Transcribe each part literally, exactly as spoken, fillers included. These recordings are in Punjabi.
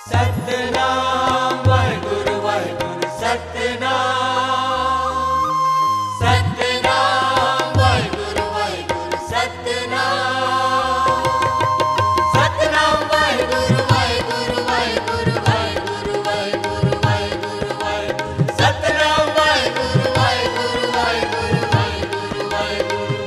सतनाम वाहिगुरु वाहिगुरु सतनाम सतनाम वाहिगुरु वाहिगुरु सतनाम सतनाम वाहिगुरु वाहिगुरु वाहिगुरु वाहिगुरु वाहिगुरु वाहिगुरु वाहिगुरु सतनाम वाहिगुरु वाहिगुरु वाहिगुरु वाहिगुरु वाहिगुरु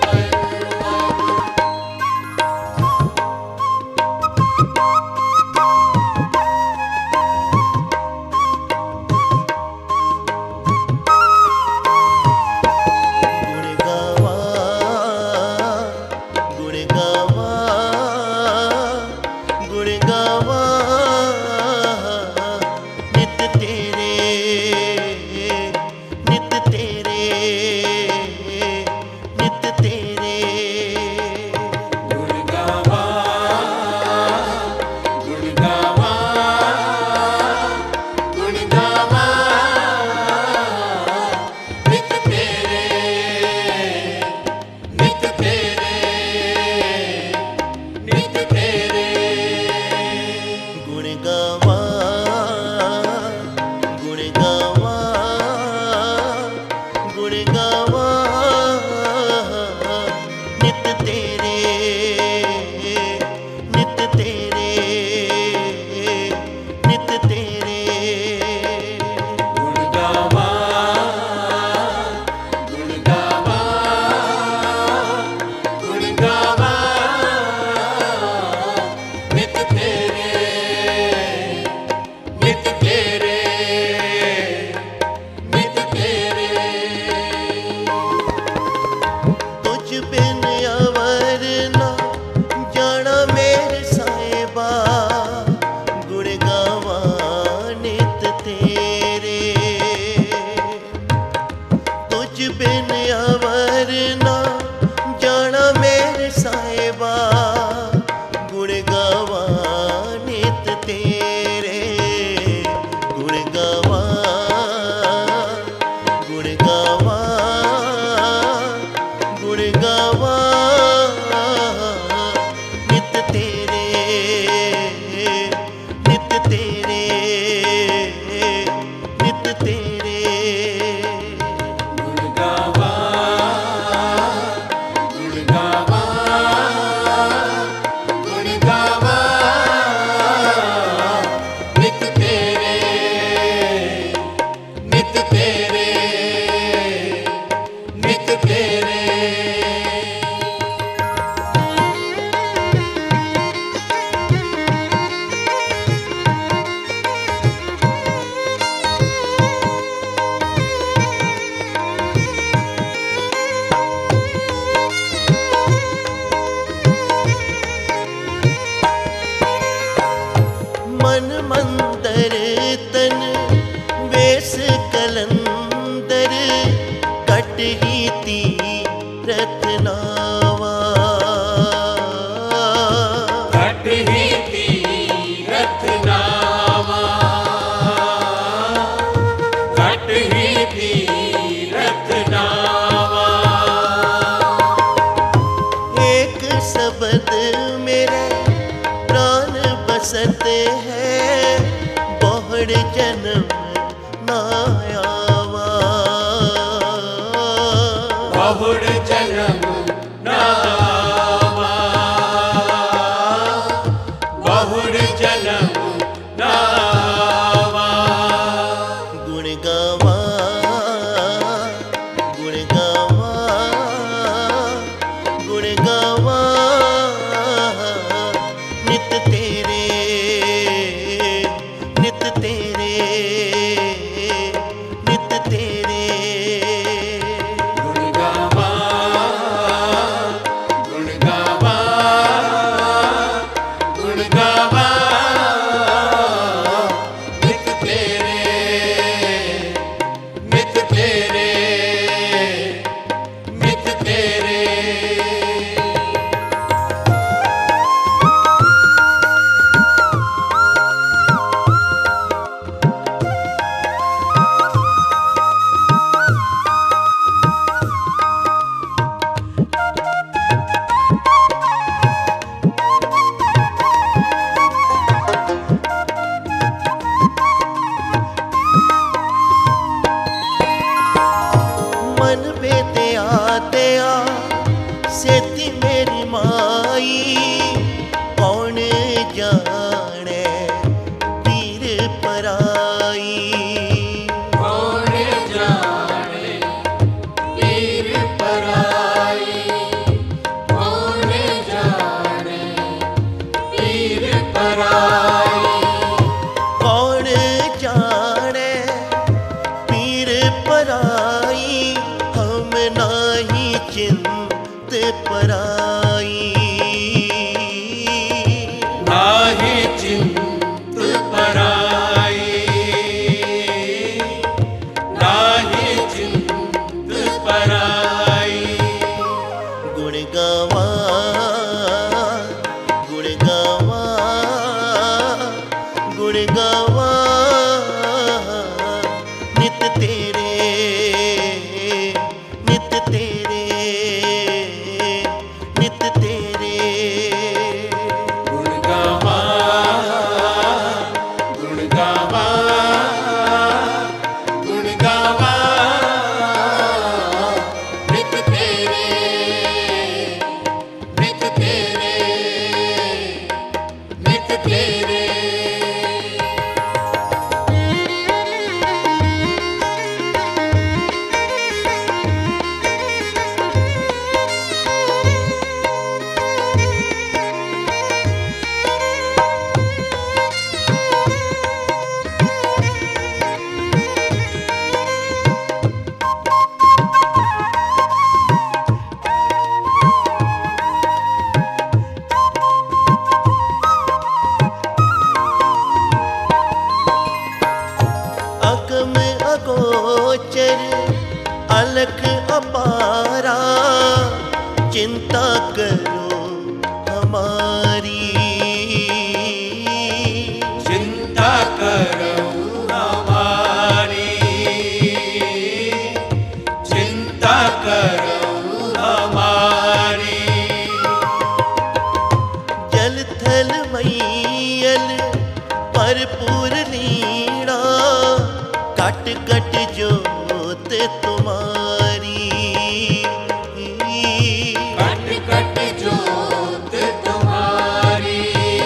जाने पीर पराई। कौन जाने पीर पराई, कौन जाने पीर पराई। कौन जाने पीर पराई, हम नाही चिंत पराई। नाहि चिंत पराई, नाहि चिंत पराई। गुण गावा गुण गावा गुण गावा नित तेरे नित तेरे नित तेरे। गुण गावा, गुण गावा, गुण गावा नित तेरे, नित तेरे, नित तेरे। अगम अगोचर अलख अपारा, चिंता करो हमारी। चिंता करो हमारी, चिंता करो हमारी। जल थल मैयल भरपूर लीणा, कट कट जोत तुम्हारी। कट कट जोत तुम्हारी,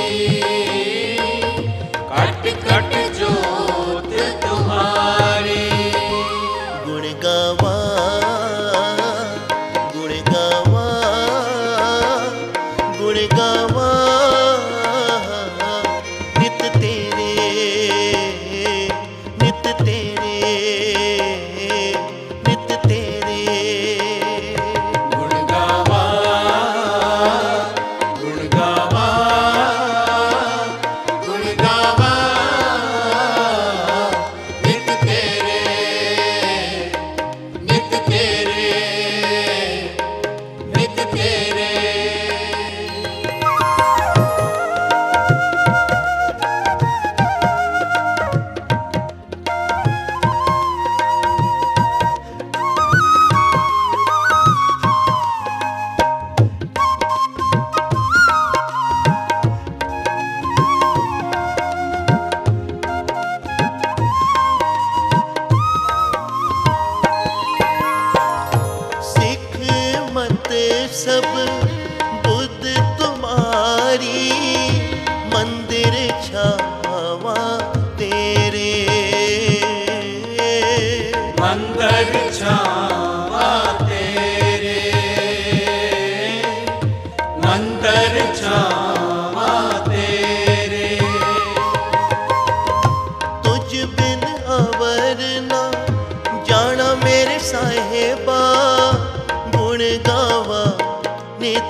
कट कट जोत तुम्हारी। गुण गावा गुण गावा गुण गावा नित तेरे नित तेरे नित तेरे। गुण गावा, गुण गावा, गुण गावा नित तेरे, नित तेरे, नित तेरे। सिख मत सब बुद्ध तुम्हारी, मंदिर छावा तेरे। मंदिर छावा तेरे, मंदिर छावा तेरे। तुझ बिन अवर ना जाना मेरे साहेबा, गुण गावा नित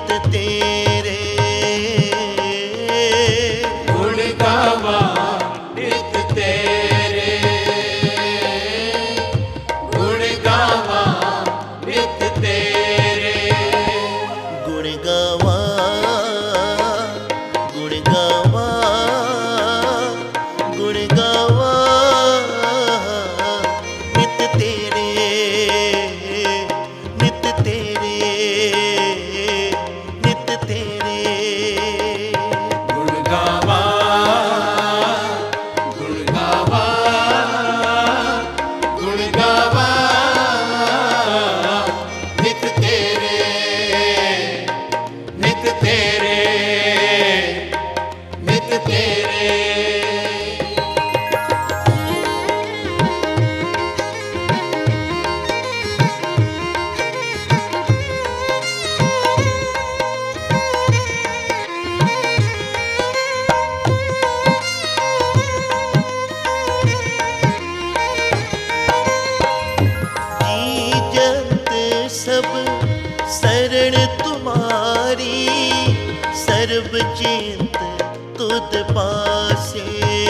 सर्ब चिंत तुद पासे।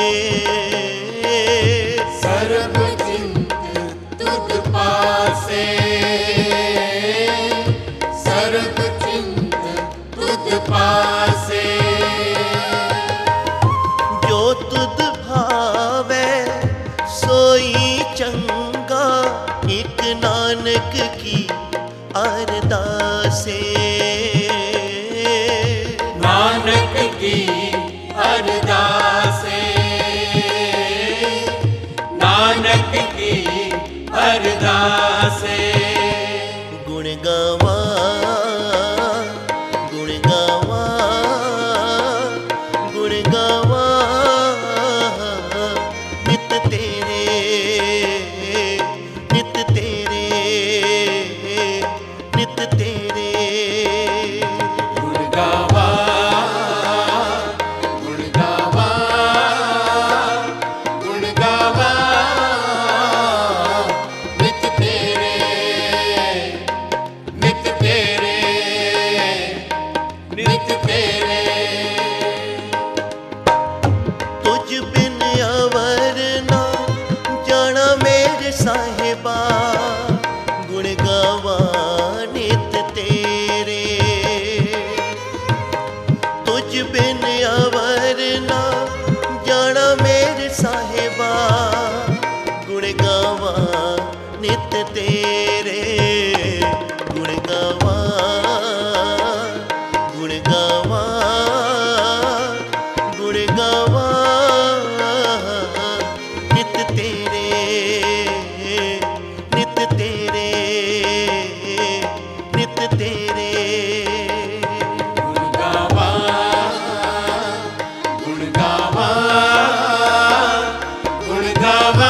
सर्ब चिंत तुद पासे, सर्ब चिंत तुद पासे। जो तुद भावे सोई चंगा, एक नानक की अरदासे। नानक की अरदासे, नानक की अरदासे। गुण गावा गुण गावा गुण गावा, नित तेरे नित तेरे नित तेरे। गुण गावा, गुण गावा, गुण गावा, नित तेरे, नित तेरे, नित तेरे। तुझ बिन अवर ना जाना मेरे साहिबा, गुण गावा नित तेरे। तुझ बिन अवर ना जाना मेरे साहिबा, गुण गावा नित तेरे। गुण गावा गुण गावा गुण गावा, नित तेरे नित तेरे नित तेरे। गुण गावा, गुण गावा, गुण गावा,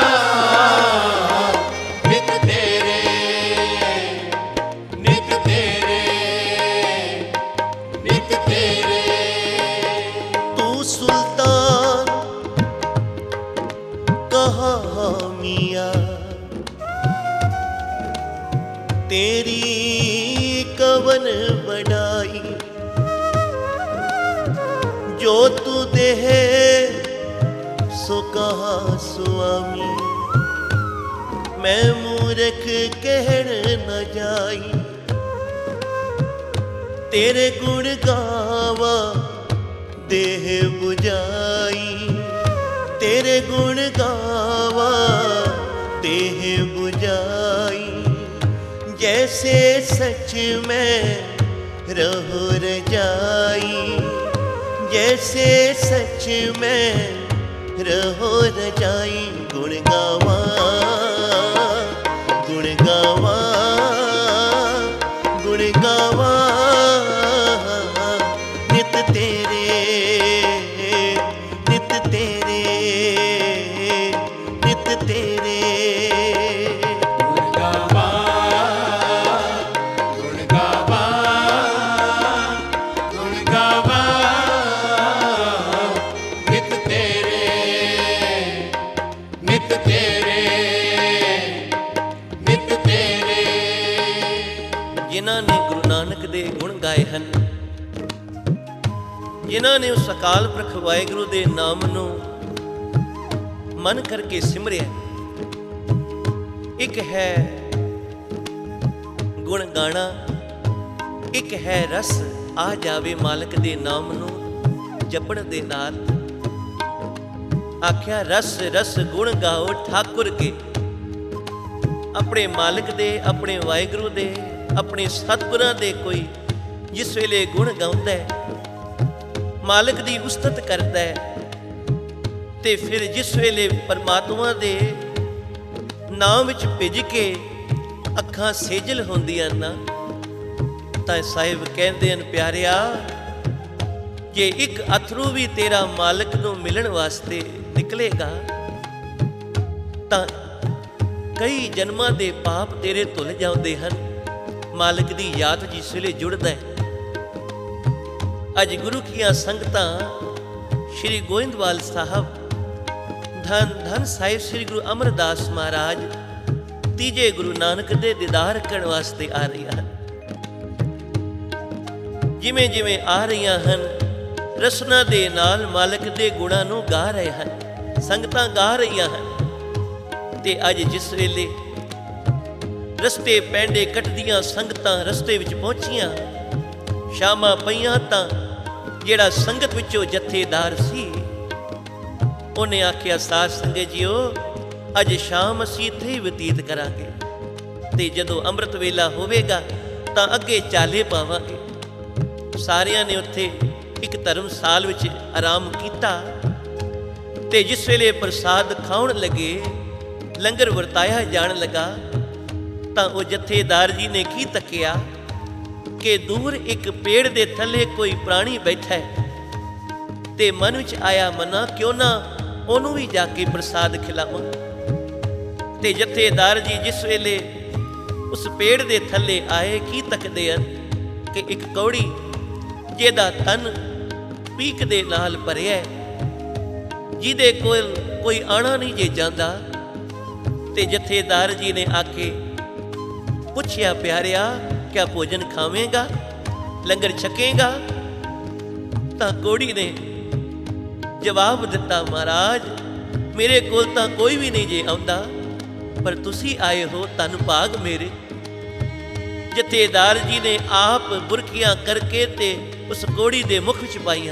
नित तेरे, नित तेरे, नित तेरे। तू सुल्तान कहा मिया, तेरी कवन बढ़ाई। जो तू देह सो कहा स्वामी, मैं मूर्ख कहण न जाई। तेरे गुण गावा देह बुझाई, तेरे गुण गावा देह बुझाई। जैसे सच में रहो रजाई, जैसे सच में रहो रजाई। गुण गावा गुण गावा गुण गावा, नित तेरे नित तेरे नित तेरे। गुण गावा, गुण गावा, गुण गावा, नित तेरे, नित तेरे, नित तेरे। जिन्हां ने गुरु नानक दे गुण गाए हैं, जिन्हां ने उस अकाल पुरख वाहिगुरु दे नाम ਨੂੰ मन करके सिमरिया। एक है गुण गाना, एक है रस आ जावे मालक दे नाम ਨੂੰ जपण दे नाल। आख्या रस रस गुण गाओ ठाकुर के, अपने मालिक दे, अपने वाहिगुरु दे, अपने सतगुरां दे। कोई जिस वेले गुण गाउंदा है, मालिक दी उस्तत करदा है, ते फिर जिस वेले परमात्मा दे नाम विच भिज के अखां सेजल होंदियां ना, तां साहिब कहंदे हन प्यारिया, जे एक अथरू भी तेरा मालिक नूं मिलण वास्ते निकलेगा, तां कई जन्मां दे पाप तेरे धुल जाउंदे हन। मालिक दी याद जिस वेले जुड़दा है। अज गुरु कीआं संगतां श्री गोइंदवाल साहब, धन धन साहिब श्री गुरु अमरदास महाराज तीजे गुरु नानक दे दीदार करन वास्ते आ रही हैं। ਜਿਵੇਂ ਜਿਵੇਂ ਆ ਰਹੀਆਂ ਹਨ, ਰਸਨਾ ਦੇ ਨਾਲ ਮਾਲਕ ਦੇ ਗੁਣਾਂ ਨੂੰ ਗਾ ਰਹੇ ਹਨ, ਸੰਗਤਾਂ ਗਾ ਰਹੀਆਂ ਹਨ। ਤੇ ਅੱਜ ਜਿਸ ਵੇਲੇ ਰਸਤੇ ਪੈਂਡੇ ਕੱਟਦੀਆਂ ਸੰਗਤਾਂ ਰਸਤੇ ਵਿੱਚ ਪਹੁੰਚੀਆਂ, ਸ਼ਾਮਾਂ ਪਈਆਂ, ਤਾਂ ਜਿਹੜਾ ਸੰਗਤ ਵਿੱਚੋਂ ਜਥੇਦਾਰ ਸੀ ਉਹਨੇ ਆਖਿਆ, ਸਾਧ ਸੰਗਤ ਜੀਓ, ਅੱਜ ਸ਼ਾਮ ਅਸੀਂ ਇੱਥੇ ਹੀ ਬਤੀਤ ਕਰਾਂਗੇ, ਤੇ ਜਦੋਂ ਅੰਮ੍ਰਿਤ ਵੇਲਾ ਹੋਵੇਗਾ ਤਾਂ ਅੱਗੇ ਚਾਲੇ ਪਾਵਾਂਗੇ। ਸਾਰਿਆਂ ਨੇ ਉੱਥੇ ਇੱਕ ਧਰਮਸਾਲ ਵਿੱਚ ਆਰਾਮ ਕੀਤਾ, ਤੇ ਜਿਸ ਵੇਲੇ ਪ੍ਰਸਾਦ ਖਾਣ ਲੱਗੇ, ਲੰਗਰ ਵਰਤਾਇਆ ਜਾਣ ਲੱਗਾ, ਤਾਂ ਉਹ ਜਥੇਦਾਰ ਜੀ ਨੇ ਕੀ ਤੱਕਿਆ ਕਿ ਦੂਰ ਇੱਕ ਪੇੜ ਦੇ ਥੱਲੇ ਕੋਈ ਪ੍ਰਾਣੀ ਬੈਠਾ ਹੈ, ਤੇ ਮਨ ਵਿੱਚ ਆਇਆ, ਮਨਾ ਕਿਉਂ ਨਾ ਉਹਨੂੰ ਵੀ ਜਾ ਕੇ ਪ੍ਰਸਾਦ ਖਿਲਾਵਾਂ। ਤੇ ਜਥੇਦਾਰ ਜੀ ਜਿਸ ਵੇਲੇ ਉਸ ਪੇੜ ਦੇ ਥੱਲੇ ਆਏ, ਕੀ ਤੱਕਦੇ ਹਨ ਕਿ ਇੱਕ ਕੌੜੀ ਜਿਹਦਾ ਤਨ ਪੀਕ ਦੇ ਨਾਲ ਭਰਿਆ, ਜਿਹਦੇ ਕੋਲ ਕੋਈ ਆਣਾ ਨਹੀਂ ਜੇ ਜਾਂਦਾ। ਤੇ ਜਥੇਦਾਰ ਜੀ ਨੇ ਆ ਕੇ ਪੁੱਛਿਆ, ਪਿਆਰਿਆ, ਕਿਆ ਭੋਜਨ ਖਾਵੇਂਗਾ, ਲੰਗਰ ਛਕੇਗਾ? ਤਾਂ ਕੋੜੀ ਨੇ ਜਵਾਬ ਦਿੱਤਾ, ਮਹਾਰਾਜ, ਮੇਰੇ ਕੋਲ ਤਾਂ ਕੋਈ ਵੀ ਨਹੀਂ ਜੇ ਆਉਂਦਾ, ਪਰ ਤੁਸੀਂ ਆਏ ਹੋ, ਧੰਨ ਭਾਗ ਮੇਰੇ। ਜਥੇਦਾਰ ਜੀ ਨੇ ਆਪ ਬੁਰਕੀਆਂ ਕਰਕੇ ਤੇ ਉਸ ਕੋੜੀ ਦੇ ਮੁਖ ਵਿੱਚ ਪਾਈਆਂ,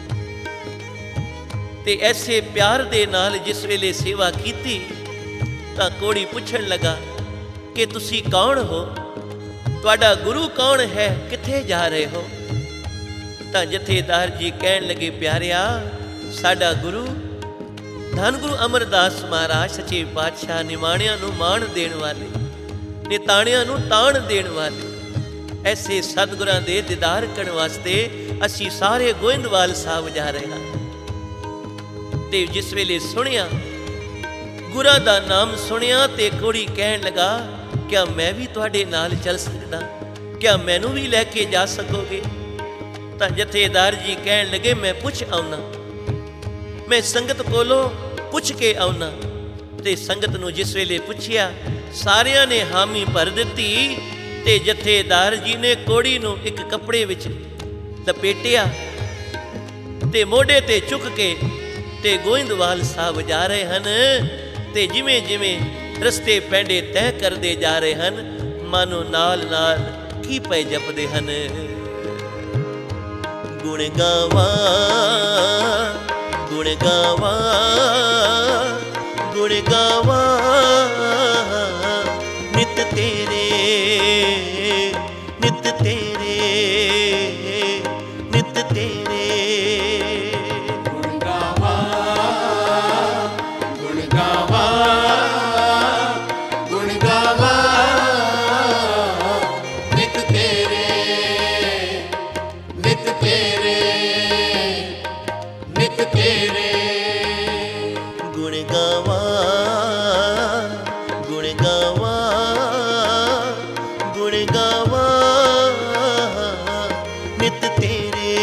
ਤੇ ਐਸੇ ਪਿਆਰ ਦੇ ਨਾਲ ਜਿਸ ਵੇਲੇ ਸੇਵਾ ਕੀਤੀ, ਤਾਂ ਕੋੜੀ ਪੁੱਛਣ ਲੱਗਾ ਕਿ ਤੁਸੀਂ ਕੌਣ ਹੋ, ਤੁਹਾਡਾ ਗੁਰੂ ਕੌਣ ਹੈ, ਕਿੱਥੇ ਜਾ ਰਹੇ ਹੋ? ਤਾਂ ਜਥੇਦਾਰ ਜੀ ਕਹਿਣ ਲੱਗੇ, ਪਿਆਰਿਆ, ਸਾਡਾ ਗੁਰੂ ਧੰਨ ਗੁਰੂ ਅਮਰਦਾਸ ਮਹਾਰਾਜ ਸੱਚੇ ਪਾਤਸ਼ਾਹ, ਨਿਮਾਣਿਆਂ ਨੂੰ ਮਾਣ ਦੇਣ ਵਾਲੇ, ਨਿਤਾਣਿਆਂ ਨੂੰ ਤਾਣ ਦੇਣ ਵਾਲੇ, ਐਸੇ ਸਤਿਗੁਰਾਂ ਦੇ ਦੀਦਾਰ ਕਰਨ ਵਾਸਤੇ ਅਸੀਂ ਸਾਰੇ ਗੋਇੰਦਵਾਲ ਸਾਹਿਬ ਜਾ ਰਹੇ ਹਾਂ। ਤੇ ਜਿਸ ਵੇਲੇ ਸੁਣਿਆ, ਗੁਰਾਂ ਦਾ ਨਾਮ ਸੁਣਿਆ, ਤੇ ਕੋੜੀ ਕਹਿਣ ਲੱਗਾ, ਕਿਆ ਮੈਂ ਵੀ ਤੁਹਾਡੇ ਨਾਲ ਚੱਲ ਸਕਦਾ, ਕਿਆ ਮੈਨੂੰ ਵੀ ਲੈ ਕੇ ਜਾ ਸਕੋਗੇ? ਤਾਂ ਜਥੇਦਾਰ ਜੀ ਕਹਿਣ ਲੱਗੇ, ਮੈਂ ਪੁੱਛ ਆਉਣਾ, ਮੈਂ ਸੰਗਤ ਕੋਲੋਂ ਪੁੱਛ ਕੇ ਆਉਣਾ। ਤੇ ਸੰਗਤ ਨੂੰ ਜਿਸ ਵੇਲੇ ਪੁੱਛਿਆ, ਸਾਰਿਆਂ ਨੇ ਹਾਮੀ ਭਰ ਦਿੱਤੀ, ਤੇ ਜਥੇਦਾਰ ਜੀ ਨੇ ਕੋੜੀ ਨੂੰ ਇੱਕ ਕੱਪੜੇ ਵਿੱਚ ਲਪੇਟਿਆ, ਤੇ ਮੋਢੇ ਤੇ ਚੁੱਕ ਕੇ ਤੇ ਗੋਇੰਦਵਾਲ ਸਾਹਿਬ ਜਾ ਰਹੇ ਹਨ। ਤੇ ਜਿਵੇਂ ਜਿਵੇਂ ਰਸਤੇ ਪੈਂਡੇ ਤੈਅ ਕਰਦੇ ਜਾ ਰਹੇ ਹਨ, ਮਾਨੋ ਨਾਲ ਨਾਲ ਕੀ ਪਏ ਜਪਦੇ ਹਨ, ਗੁਣ ਗਾਵਾਂ, ਗੁਣ ਗਾਵਾਂ, ਗੁਣ ਗਾਵਾਂ, ਨਿਤ ਤੇਰੇ, ਨਿਤ ਤੇਰੇ, ਨਿਤ ਤੇਰੇ। ਗੁਣ ਗਾਵਾਂ, ਗੁਣ ਗਾਵਾਂ, ਗੁਣ ਗਾਵਾਂ, ਨਿਤ ਤੇਰੇ, ਨਿਤ ਤੇਰੇ, ਨਿਤ ਤੇਰੇ। ਗੁਣ ਗਾਵਾਂ, ਗੁਣ ਗਾਵਾਂ, ਗੁਣ ਗਾਵਾਂ, ਨਿਤ ਤੇਰੇ,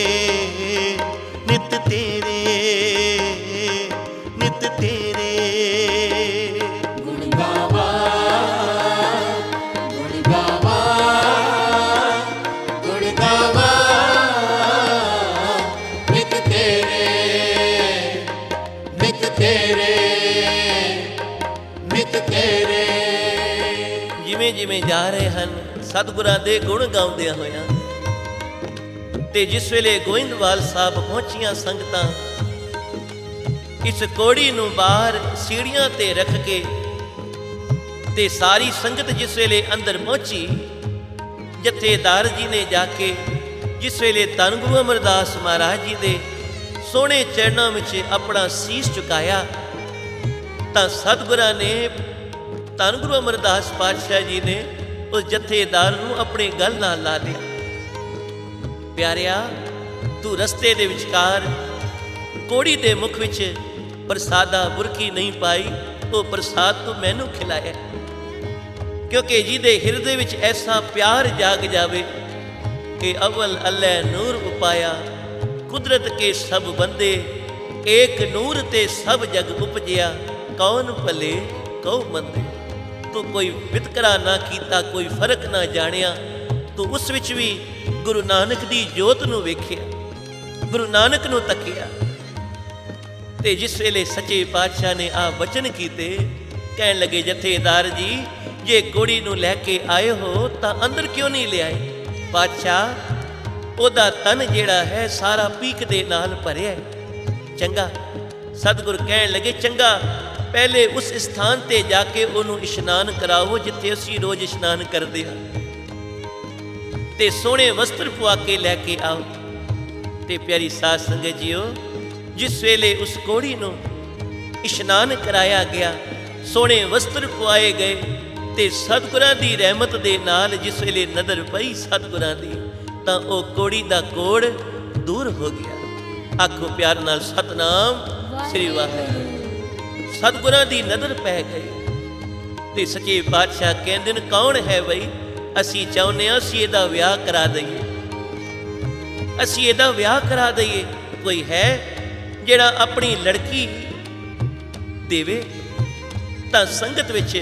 ਨਿਤ ਤੇਰੇ, ਨਿਤ ਤੇਰੇ। ਗੁਣ ਗਾਵਾਂ, ਗੁਣ ਗਾਵਾਂ, ਗੁਣ ਗਾਵਾਂ, ਨਿਤ ਤੇਰੇ, ਨਿਤ ਤੇਰੇ, ਨਿਤ ਤੇਰੇ। ਜਿਵੇਂ ਜਿਵੇਂ ਜਾ ਰਹੇ ਹਨ ਸਤਿਗੁਰਾਂ ਦੇ ਗੁਣ ਗਾਉਂਦਿਆਂ ਹੋਇਆਂ, ਤੇ ਜਿਸ ਵੇਲੇ ਗੋਇੰਦਵਾਲ ਸਾਹਿਬ ਪਹੁੰਚੀਆਂ ਸੰਗਤਾਂ, ਇਸ ਕੋੜੀ ਨੂੰ ਬਾਹਰ ਸੀੜੀਆਂ ਤੇ ਰੱਖ ਕੇ, ਤੇ ਸਾਰੀ ਸੰਗਤ ਜਿਸ ਵੇਲੇ ਅੰਦਰ ਪਹੁੰਚੀ, ਜਥੇਦਾਰ ਜੀ ਨੇ ਜਾ ਕੇ ਜਿਸ ਵੇਲੇ ਧੰਨ ਗੁਰੂ ਅਮਰਦਾਸ ਮਹਾਰਾਜ ਜੀ ਦੇ ਸੋਹਣੇ ਚਰਨਾਂ ਵਿੱਚ ਆਪਣਾ ਸੀਸ ਝੁਕਾਇਆ, ਤਾਂ ਸਤਿਗੁਰਾਂ ਨੇ, ਧੰਨ ਗੁਰੂ ਅਮਰਦਾਸ ਪਾਤਸ਼ਾਹ ਜੀ ਨੇ ਉਸ ਜਥੇਦਾਰ ਨੂੰ ਆਪਣੇ ਗਲ ਨਾਲ ਲਾ ਲਿਆ। ਪਿਆਰਿਆ, ਤੂੰ ਰਸਤੇ ਦੇ ਵਿਚਕਾਰ ਕੋੜੀ ਦੇ ਮੁਖ ਵਿੱਚ ਪ੍ਰਸਾਦਾ ਬੁਰਕੀ ਨਹੀਂ ਪਾਈ, ਉਹ ਪ੍ਰਸਾਦ ਤੂੰ ਮੈਨੂੰ ਖਿਲਾਇਆ, ਕਿਉਂਕਿ ਜਿਹਦੇ ਹਿਰਦੇ ਵਿੱਚ ਐਸਾ ਪਿਆਰ ਜਾਗ ਜਾਵੇ ਕਿ ਅਵਲ ਅੱਲ੍ਹੈ ਨੂਰ ਉਪਾਇਆ, ਕੁਦਰਤ ਕੇ ਸਭ ਬੰਦੇ, ਏਕ ਨੂਰ ਤੇ ਸਭ ਜਗ ਉਪਜਿਆ, ਕੌਣ ਭਲੇ ਕਉ ਮੰਦੇ। ਤੂੰ ਕੋਈ ਵਿਤਕਰਾ ਨਾ ਕੀਤਾ, ਕੋਈ ਫਰਕ ਨਾ ਜਾਣਿਆ, ਤੂੰ ਉਸ ਵਿੱਚ ਵੀ ਗੁਰੂ ਨਾਨਕ ਦੀ ਜੋਤ ਨੂੰ ਵੇਖਿਆ, ਗੁਰੂ ਨਾਨਕ ਨੂੰ ਤੱਕਿਆ। ਤੇ ਜਿਸ ਵੇਲੇ ਸੱਚੇ ਪਾਤਸ਼ਾਹ ਨੇ ਆ ਵਚਨ ਕੀਤੇ, ਕਹਿਣ ਲੱਗੇ ਜਥੇਦਾਰ ਜੀ, ਜੇ ਕੋੜੀ ਨੂੰ ਲੈ ਕੇ ਆਏ ਹੋ ਤਾਂ ਅੰਦਰ ਕਿਉਂ ਨਹੀਂ ਲਿਆਏ? ਪਾਤਸ਼ਾਹ, ਉਹਦਾ ਤਨ ਜਿਹੜਾ ਹੈ ਸਾਰਾ ਪੀਕ ਦੇ ਨਾਲ ਭਰਿਆ ਹੈ। ਚੰਗਾ, ਸਤਿਗੁਰ ਕਹਿਣ ਲੱਗੇ ਚੰਗਾ, ਪਹਿਲੇ ਉਸ ਸਥਾਨ ਤੇ ਜਾ ਕੇ ਉਹਨੂੰ ਇਸ਼ਨਾਨ ਕਰਾਓ ਜਿੱਥੇ ਅਸੀਂ ਰੋਜ਼ ਇਸ਼ਨਾਨ ਕਰਦੇ ਹਾਂ, ਤੇ ਸੋਹਣੇ ਵਸਤਰ ਪਵਾ ਕੇ ਲੈ ਕੇ ਆਓ। ਤੇ ਪਿਆਰੀ ਸਾਧ ਸੰਗਤ ਜੀਓ, ਜਿਸ ਵੇਲੇ ਉਸ ਕੋੜੀ ਨੂੰ ਇਸ਼ਨਾਨ ਕਰਾਇਆ ਗਿਆ, ਸੋਹਣੇ ਵਸਤਰ ਪਵਾਏ ਗਏ, ਤੇ ਸਤਿਗੁਰਾਂ ਦੀ ਰਹਿਮਤ ਦੇ ਨਾਲ ਜਿਸ ਵੇਲੇ ਨਜ਼ਰ ਪਈ ਸਤਿਗੁਰਾਂ ਦੀ, ਤਾਂ ਉਹ ਕੋੜੀ ਦਾ ਕੋੜ ਦੂਰ ਹੋ ਗਿਆ। ਆਖੋ ਪਿਆਰ ਨਾਲ ਸਤਨਾਮ ਸ੍ਰੀ ਵਾਹਿਗੁਰੂ। ਸਤਿਗੁਰਾਂ ਦੀ ਨਜ਼ਰ ਪੈ ਗਈ ਤੇ ਸੱਚੇ ਪਾਤਸ਼ਾਹ ਕਹਿੰਦੇ ਨੇ, ਕੌਣ ਹੈ ਬਈ? ਅਸੀਂ ਚਾਹੁੰਦੇ ਹਾਂ ਅਸੀਂ ਇਹਦਾ ਵਿਆਹ ਕਰਾ ਦਈਏ, ਅਸੀਂ ਇਹਦਾ ਵਿਆਹ ਕਰਾ ਦਈਏ। ਕੋਈ ਹੈ ਜਿਹੜਾ ਆਪਣੀ ਲੜਕੀ ਦੇਵੇ? ਤਾਂ ਸੰਗਤ ਵਿੱਚ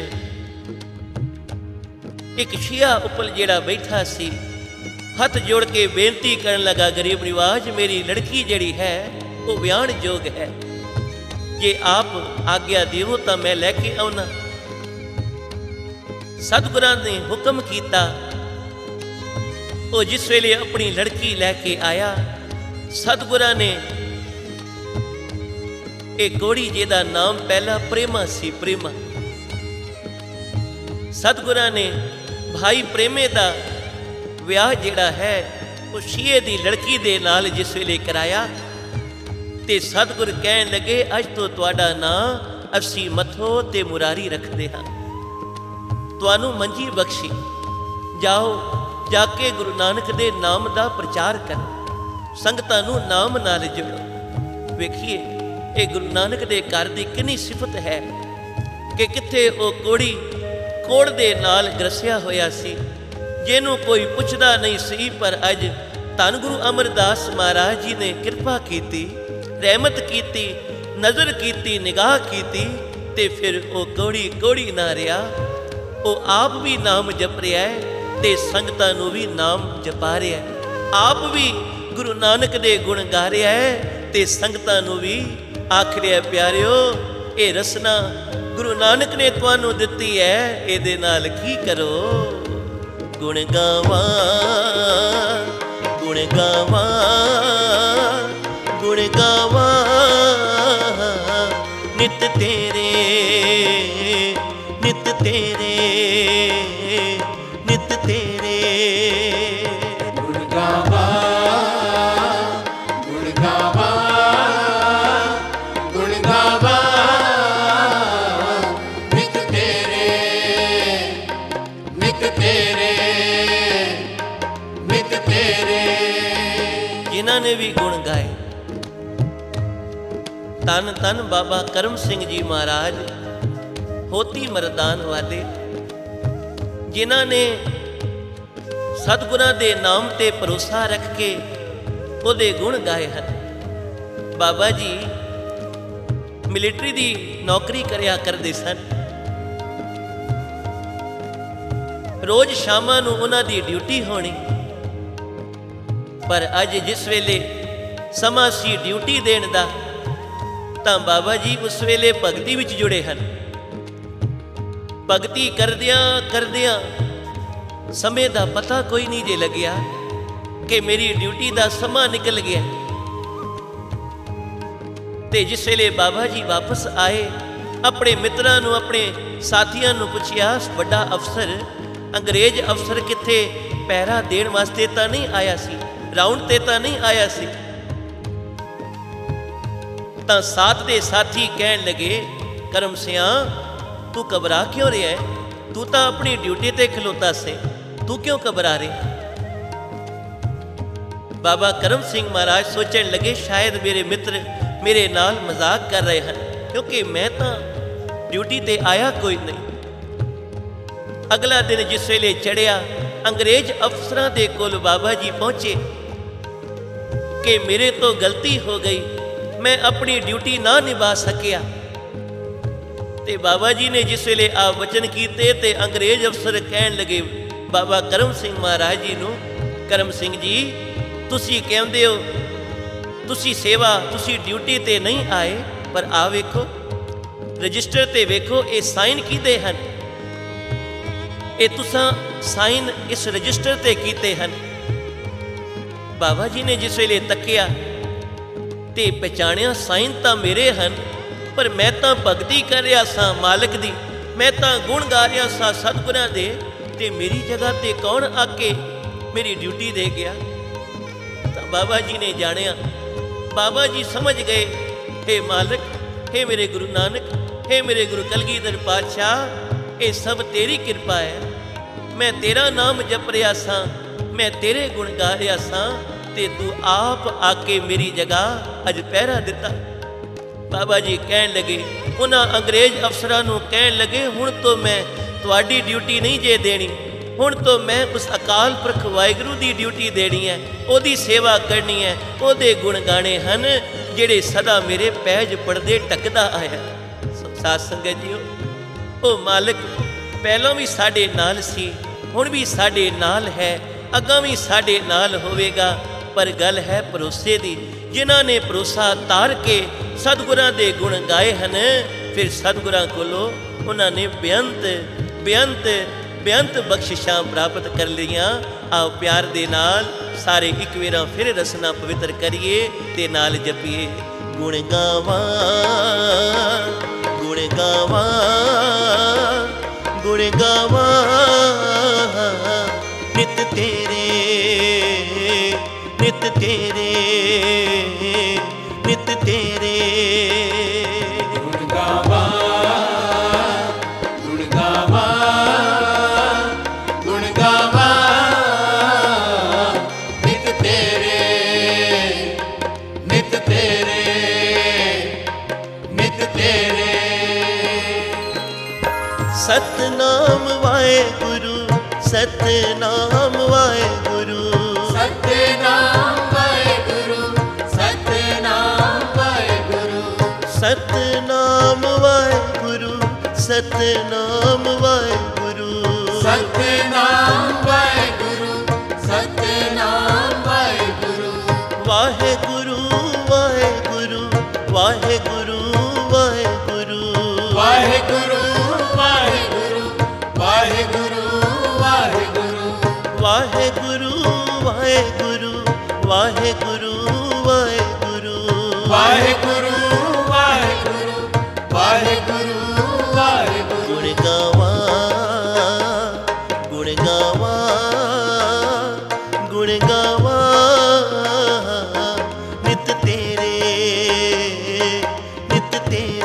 ਇੱਕ ਸ਼ੀਆ ਉੱਪਲ ਜਿਹੜਾ ਬੈਠਾ ਸੀ, ਹੱਥ ਜੋੜ ਕੇ ਬੇਨਤੀ ਕਰਨ ਲੱਗਾ, ਗਰੀਬ ਨਿਵਾਜ, ਮੇਰੀ ਲੜਕੀ ਜਿਹੜੀ ਹੈ ਉਹ ਵਿਆਹਣ ਯੋਗ ਹੈ, ਜੇ ਆਪ ਆਗਿਆ ਦੇਵੋ ਤਾਂ ਮੈਂ ਲੈ ਕੇ ਆਉਣਾ। ਸਤਿਗੁਰਾਂ ਨੇ ਹੁਕਮ ਕੀਤਾ। ਉਹ ਜਿਸ ਵੇਲੇ ਆਪਣੀ ਲੜਕੀ ਲੈ ਕੇ ਆਇਆ, ਸਤਿਗੁਰਾਂ ਨੇ ਇਹ ਕੋੜੀ ਜਿਹਦਾ ਨਾਮ ਪਹਿਲਾ ਪ੍ਰੇਮਾ ਸੀ, ਪ੍ਰੇਮਾ, ਸਤਿਗੁਰਾਂ ਨੇ ਭਾਈ ਪ੍ਰੇਮੇ ਦਾ ਵਿਆਹ ਜਿਹੜਾ ਹੈ ਉਹ ਸ਼ੀਏ ਦੀ ਲੜਕੀ ਦੇ ਨਾਲ ਜਿਸ ਵੇਲੇ ਕਰਾਇਆ, ਤੇ ਸਤਿਗੁਰ ਕਹਿਣ ਲੱਗੇ, ਅੱਜ ਤੋਂ ਤੁਹਾਡਾ ਨਾਂ ਅਸੀਂ ਮੱਥੋ ਤੇ ਮੁਰਾਰੀ ਰੱਖਦੇ ਹਾਂ, ਤੁਹਾਨੂੰ ਮੰਜੀ ਬਖਸ਼ੀ, ਜਾਓ ਜਾ ਕੇ ਗੁਰੂ ਨਾਨਕ ਦੇ ਨਾਮ ਦਾ ਪ੍ਰਚਾਰ ਕਰੋ, ਸੰਗਤਾਂ ਨੂੰ ਨਾਮ ਨਾਲ ਜੋੜੋ। ਵੇਖੀਏ ਇਹ ਗੁਰੂ ਨਾਨਕ ਦੇ ਘਰ ਦੀ ਕਿੰਨੀ ਸਿਫਤ ਹੈ ਕਿ ਕਿੱਥੇ ਉਹ ਕੋੜੀ ਕੋੜ ਦੇ ਨਾਲ ਗਰਸਿਆ ਹੋਇਆ ਸੀ, ਜਿਹਨੂੰ ਕੋਈ ਪੁੱਛਦਾ ਨਹੀਂ ਸੀ, ਪਰ ਅੱਜ ਧੰਨ ਗੁਰੂ ਅਮਰਦਾਸ ਮਹਾਰਾਜ ਜੀ ਨੇ ਕਿਰਪਾ ਕੀਤੀ, ਰਹਿਮਤ ਕੀਤੀ, ਨਜ਼ਰ ਕੀਤੀ, ਨਿਗਾਹ ਕੀਤੀ, ਤੇ ਫਿਰ ਉਹ ਕੋੜੀ ਕੋੜੀ ਨਾ ਰਿਹਾ, ਉਹ ਆਪ ਵੀ ਨਾਮ ਜਪ ਰਿਹਾ ਹੈ ਤੇ ਸੰਗਤਾਂ ਨੂੰ ਵੀ ਨਾਮ ਜਪਾ ਰਿਹਾ ਹੈ, ਆਪ ਵੀ ਗੁਰੂ ਨਾਨਕ ਦੇ ਗੁਣ ਗਾ ਰਿਹਾ ਹੈ ਤੇ ਸੰਗਤਾਂ ਨੂੰ ਵੀ ਆਖ ਰਿਹਾ, ਪਿਆਰਿਓ ਇਹ ਰਸਨਾ ਗੁਰੂ ਨਾਨਕ ਨੇ ਤੁਹਾਨੂੰ ਦਿੱਤੀ ਹੈ, ਇਹਦੇ ਨਾਲ ਕੀ ਕਰੋ? ਗੁਣ ਗਾਵਾਂ, ਗੁਣ ਗਾਵਾਂ, ਗੁਣ ਗਾਵਾਂ ਨਿਤ ਤੇਰੇ, ਨਿਤ ਤੇਰੇ, ਨਿਤ ਤੇਰੇ। ਗੁਣ ਗਾਵਾਂ, ਗੁਣ ਗਾਵਾਂ, ਗੁਣ ਗਾਵਾਂ ਨਿਤ ਤੇਰੇ, ਨਿਤ ਤੇਰੇ, ਨਿਤ ਤੇਰੇ। ਜਿਨ੍ਹਾਂ ਨੇ ਵੀ ਗੁਣ ਗਾਏ, ਧੰਨ ਧੰਨ ਬਾਬਾ ਕਰਮ ਸਿੰਘ ਜੀ ਮਹਾਰਾਜ, ਹੋਤੀ ਮਰਦਾਨ ਵਾਲੇ, ਜਿਨ੍ਹਾਂ ਨੇ ਸਤਿਗੁਰਾਂ ਦੇ ਨਾਮ ਤੇ ਭਰੋਸਾ ਰੱਖ ਕੇ ਉਹਦੇ ਗੁਣ ਗਾਏ ਹਨ। ਬਾਬਾ ਜੀ ਮਿਲਟਰੀ ਦੀ ਨੌਕਰੀ ਕਰਿਆ ਕਰਦੇ ਸਨ। ਰੋਜ਼ ਸ਼ਾਮਾਂ ਨੂੰ ਉਹਨਾਂ ਦੀ ਡਿਊਟੀ ਹੋਣੀ, ਪਰ ਅੱਜ ਜਿਸ ਵੇਲੇ ਸਮਾਂ ਸੀ ਡਿਊਟੀ ਦੇਣ ਦਾ, ਤਾਂ ਬਾਬਾ ਜੀ ਉਸ ਵੇਲੇ ਭਗਤੀ ਵਿੱਚ ਜੁੜੇ ਹਨ। ਭਗਤੀ ਕਰਦਿਆਂ ਕਰਦਿਆਂ ਸਮੇਂ ਦਾ ਪਤਾ ਕੋਈ ਨਹੀਂ ਜੇ ਲੱਗਿਆ ਕਿ ਮੇਰੀ ਡਿਊਟੀ ਦਾ ਸਮਾਂ ਨਿਕਲ ਗਿਆ। ਤੇ ਜਿਸ ਵੇਲੇ ਬਾਬਾ ਜੀ ਵਾਪਸ ਆਏ, ਆਪਣੇ ਮਿੱਤਰਾਂ ਨੂੰ, ਆਪਣੇ ਸਾਥੀਆਂ ਨੂੰ ਪੁੱਛਿਆ, ਵੱਡਾ ਅਫਸਰ, ਅੰਗਰੇਜ਼ ਅਫਸਰ ਕਿੱਥੇ? ਪਹਿਰਾ ਦੇਣ ਵਾਸਤੇ ਤਾਂ ਨਹੀਂ ਆਇਆ ਸੀ, ਰਾਉਂਡ ਤੇ ਤਾਂ ਨਹੀਂ ਆਇਆ ਸੀ। ਤਾਂ ਸਾਥ ਦੇ ਸਾਥੀ ਕਹਿਣ ਲੱਗੇ, ਕਰਮ ਸਿਆਂ ਤੂੰ ਘਬਰਾ ਕਿਉਂ ਰਿਹਾ ਹੈ? ਤੂੰ ਤਾਂ ਆਪਣੀ ਡਿਊਟੀ ਤੇ ਖਲੋਤਾ ਸੀ, ਤੂੰ ਕਿਉਂ ਘਬਰਾ ਰਿਹਾ? ਬਾਬਾ ਕਰਮ ਸਿੰਘ ਮਹਾਰਾਜ ਸੋਚਣ ਲੱਗੇ, ਸ਼ਾਇਦ ਮੇਰੇ ਮਿੱਤਰ ਮੇਰੇ ਨਾਲ ਮਜ਼ਾਕ ਕਰ ਰਹੇ ਹਨ, ਕਿਉਂਕਿ ਮੈਂ ਤਾਂ ਡਿਊਟੀ ਤੇ ਆਇਆ ਕੋਈ ਨਹੀਂ। ਅਗਲਾ ਦਿਨ ਜਿਸ ਵੇਲੇ ਚੜ੍ਹਿਆ, ਅੰਗਰੇਜ਼ ਅਫਸਰਾਂ ਦੇ ਕੋਲ ਬਾਬਾ ਜੀ ਪਹੁੰਚੇ ਕਿ ਮੇਰੇ ਤੋਂ ਗਲਤੀ ਹੋ ਗਈ, ਮੈਂ ਆਪਣੀ ਡਿਊਟੀ ਨਾ ਨਿਭਾ ਸਕਿਆ। ਤੇ ਬਾਬਾ ਜੀ ਨੇ ਜਿਸ ਵੇਲੇ ਆ ਵਚਨ ਕੀਤੇ ਤੇ ਅੰਗਰੇਜ਼ ਅਫਸਰ ਕਹਿਣ ਲੱਗੇ, ਬਾਬਾ ਕਰਮ ਸਿੰਘ ਮਹਾਰਾਜ ਜੀ ਨੂੰ, ਕਰਮ ਸਿੰਘ ਜੀ ਤੁਸੀਂ ਕਹਿੰਦੇ ਹੋ ਤੁਸੀਂ ਸੇਵਾ, ਤੁਸੀਂ ਡਿਊਟੀ ਤੇ ਨਹੀਂ ਆਏ, ਪਰ ਆ ਵੇਖੋ ਰਜਿਸਟਰ ਤੇ ਵੇਖੋ ਇਹ ਸਾਈਨ ਕੀਤੇ ਹਨ, ਇਹ ਤੁਸਾਂ ਸਾਈਨ ਇਸ ਰਜਿਸਟਰ ਤੇ ਕੀਤੇ ਹਨ। ਬਾਬਾ ਜੀ ਨੇ ਜਿਸ ਵੇਲੇ ਤੱਕਿਆ ਤੇ ਪਛਾਣਿਆ ਸਾਈਨ ਤਾਂ ਮੇਰੇ ਹਨ, ਪਰ ਮੈਂ ਤਾਂ ਭਗਤੀ ਕਰ ਰਿਹਾ ਸਾਂ ਮਾਲਕ ਦੀ, ਮੈਂ ਤਾਂ ਗੁਣ ਗਾ ਰਿਹਾ ਸਾਂ ਸਤਿਗੁਰਾਂ ਦੇ, ਤੇ ਮੇਰੀ ਜਗ੍ਹਾ ਤੇ ਕੌਣ ਆ ਕੇ ਮੇਰੀ ਡਿਊਟੀ ਦੇ ਗਿਆ। ਤਾਂ ਬਾਬਾ ਜੀ ਨੇ ਜਾਣਿਆ, ਬਾਬਾ ਜੀ ਸਮਝ ਗਏ, ਹੇ ਮਾਲਕ, ਹੇ ਮੇਰੇ ਗੁਰੂ ਨਾਨਕ, ਹੇ ਮੇਰੇ ਗੁਰੂ ਕਲਗੀਧਰ ਪਾਤਸ਼ਾਹ, ਇਹ ਸਭ ਤੇਰੀ ਕਿਰਪਾ ਹੈ। ਮੈਂ ਤੇਰਾ ਨਾਮ ਜਪ ਰਿਹਾ ਸਾਂ, ਮੈਂ ਤੇਰੇ ਗੁਣ ਗਾ ਰਿਹਾ ਸਾਂ, ਤੇ ਤੂੰ ਆਪ ਆ ਕੇ ਮੇਰੀ ਜਗ੍ਹਾ ਅੱਜ ਪਹਿਰਾ ਦਿੱਤਾ। ਬਾਬਾ ਜੀ ਕਹਿਣ ਲੱਗੇ, ਉਹਨਾਂ ਅੰਗਰੇਜ਼ ਅਫਸਰਾਂ ਨੂੰ ਕਹਿਣ ਲੱਗੇ, ਹੁਣ ਤੋਂ ਮੈਂ ਤੁਹਾਡੀ ਡਿਊਟੀ ਨਹੀਂ ਜੇ ਦੇਣੀ, ਹੁਣ ਤੋਂ ਮੈਂ ਉਸ ਅਕਾਲ ਪੁਰਖ ਵਾਹਿਗੁਰੂ ਦੀ ਡਿਊਟੀ ਦੇਣੀ ਹੈ, ਉਹਦੀ ਸੇਵਾ ਕਰਨੀ ਹੈ, ਉਹਦੇ ਗੁਣ ਗਾਣੇ ਹਨ ਜਿਹੜੇ ਸਦਾ ਮੇਰੇ ਪੈਜ ਪੜਦੇ ਟਕਦਾ ਆਇਆ। ਸਾਧ ਸੰਗਤ ਜੀਓ, ਉਹ ਮਾਲਕ ਪਹਿਲਾਂ ਵੀ ਸਾਡੇ ਨਾਲ ਸੀ, ਹੁਣ ਵੀ ਸਾਡੇ ਨਾਲ ਹੈ, ਅੱਗਾਂ ਵੀ ਸਾਡੇ ਨਾਲ ਹੋਵੇਗਾ, ਪਰ ਗੱਲ ਹੈ ਭਰੋਸੇ ਦੀ। ਜਿਨ੍ਹਾਂ ਨੇ ਭਰੋਸਾ ਤਾਰ ਕੇ ਸਤਿਗੁਰਾਂ ਦੇ ਗੁਣ ਗਾਏ ਹਨ, ਫਿਰ ਸਤਿਗੁਰਾਂ ਕੋਲੋਂ ਉਹਨਾਂ ਨੇ ਬੇਅੰਤ ਬੇਅੰਤ ਬੇਅੰਤ ਬਖਸ਼ਿਸ਼ਾਂ ਪ੍ਰਾਪਤ ਕਰ ਲਈਆਂ। ਆਓ ਪਿਆਰ ਦੇ ਨਾਲ ਸਾਰੇ ਇੱਕ ਵੇਰਾ ਫਿਰ ਰਸਨਾ ਪਵਿੱਤਰ ਕਰੀਏ ਤੇ ਨਾਲ ਜਪੀਏ, ਗੁਣ ਗਾਵਾਂ ਗੁਣ ਗਾਵਾਂ ਗੁਣ ਗਾਵਾਂ ਨਿਤ ਤੇਰੇ ਨਿਤ ਤੇਰੇ ਨਿਤ ਤੇਰੇ। ਗੁਣ ਗਾਵਾਂ ਗੁਣ ਗਾਵਾਂ ਗੁਣ ਗਾਵਾਂ ਨਿਤ ਤੇਰੇ ਨਿਤ ਤੇਰੇ ਨਿਤ ਤੇਰੇ। ਸਤਨਾਮ ਵਾਹਿਗੁਰੂ ਸਤਨਾਮ ਵਾਹਿਗੁਰੂ ਸਤਨਾਮ ਵਾਹਿਗੁਰੂ ਸਤਨਾਮ ਵਾਹਿਗੁਰੂ ਸਤਨਾਮ ਵਾਹਿਗੁਰੂ ਸਤਨਾਮ ਵਾਹਿਗੁਰੂ ਸਤਨਾਮ ਵਾਹਿਗੁਰੂ ਸਤਨਾਮ ਵਾਹਿਗੁਰੂ ਵਾਹਿਗੁਰੂ ਵਾਹਿਗੁਰੂ ਵਾਹਿਗੁਰੂ ਵਾਹਿਗੁਰੂ ਵਾਹਿਗੁਰੂ ਵਾਹਿਗੁਰੂ ਵਾਹਿਗੁਰੂ ਵਾਹਿਗੁਰੂ ਵਾਹਿਗੁਰੂ ਵਾਹਿਗੁਰੂ ਵਾਹਿਗੁਰੂ ਵਾਹਿਗੁਰੂ ਵਾਹਿਗੁਰੂ ਵਾਹਿਗੁਰੂ ਵਾਹਿਗੁਰੂ ਵਾਹਿਗੁਰੂ। ਗੁਣ ਗਾਵਾਂ ਗੁਣ ਗਾਵਾਂ ਗੁਣ ਗਾਵਾਂ ਨਿਤ ਤੇਰੇ ਨਿਤ ਤੇਰੇ।